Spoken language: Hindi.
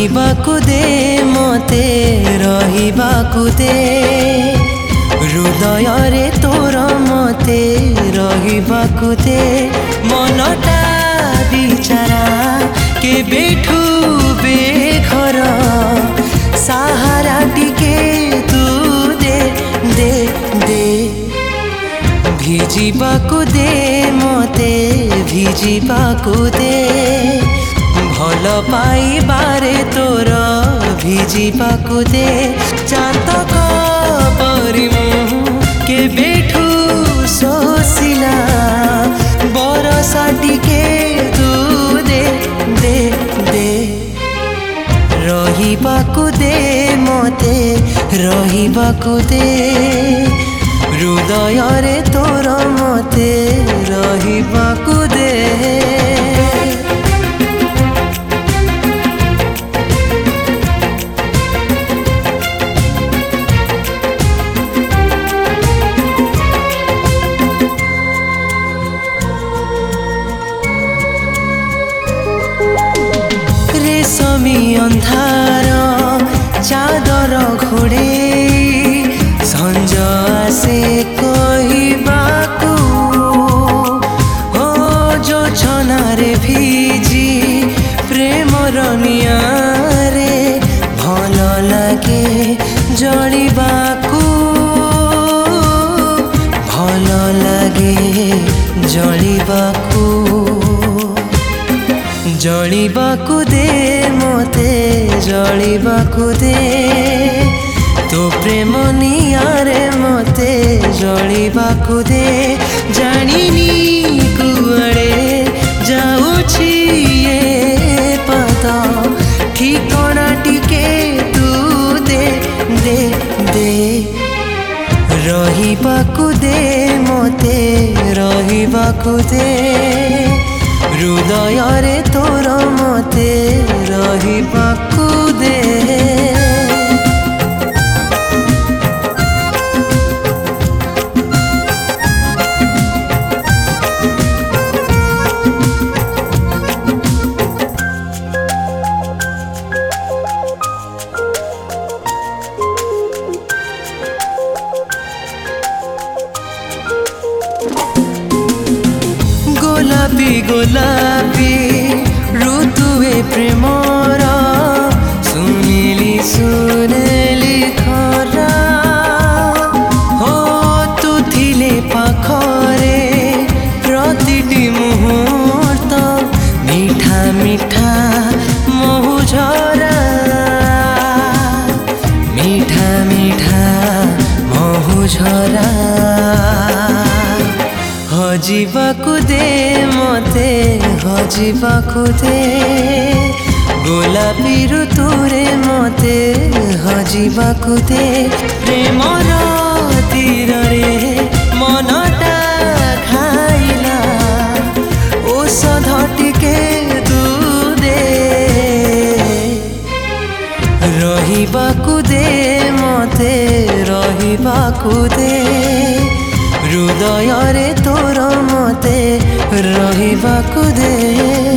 रहिबाकु दे मते रहिबाकु दे हृदय रे तोर मते रहिबाकु दे मनटा बिचारा के बेठू बेघर सहारा टिके तू दे दे दे भिजिबाकु दे मते भिजिबाकु दे भल पाइबारे तोर भिजिबाकु दे चातक परि के बेठू सोसिला बरसा टिके तू दे दे दे रहिबाकु दे मते रहिबाकु दे हृदय रे तोर मते रहिबाकु दे रेशमी अंधार चादर घोड़े संज आसे कहबाकू हो जो छनारे भिजी प्रेमर नियारे भल लागे जलिबाकू भल लागे जलिबाकू जलिबाकू दे मते जलिबाकू दे तो प्रेम नियारे मते जलिबाकू दे जानिनी कुआड़े जाउछि ए पद ठिकଣା टिके तू दे दे दे रहिबाकू दे मते रहिबाकू दे हृदय रे तोर मते रहिबाकू दे गोलापी गोलापी ऋतुए प्रेमर सुनिली सुनेली खरा हो तू थिले पाखरे प्रतिटी मुहूर्त मीठा मीठा महुझरा मीठा मीठा महुझरा हजिबाकू दे मते हजिबाकू दे गोलापी ऋतुरे मते हजिबाकू दे प्रेमर तीर रे मनटा खाइला औषध टिके तू दे रहिबाकू दे मते रहिबाकू दे हृदय रे तोर मते रहिबाकू दे।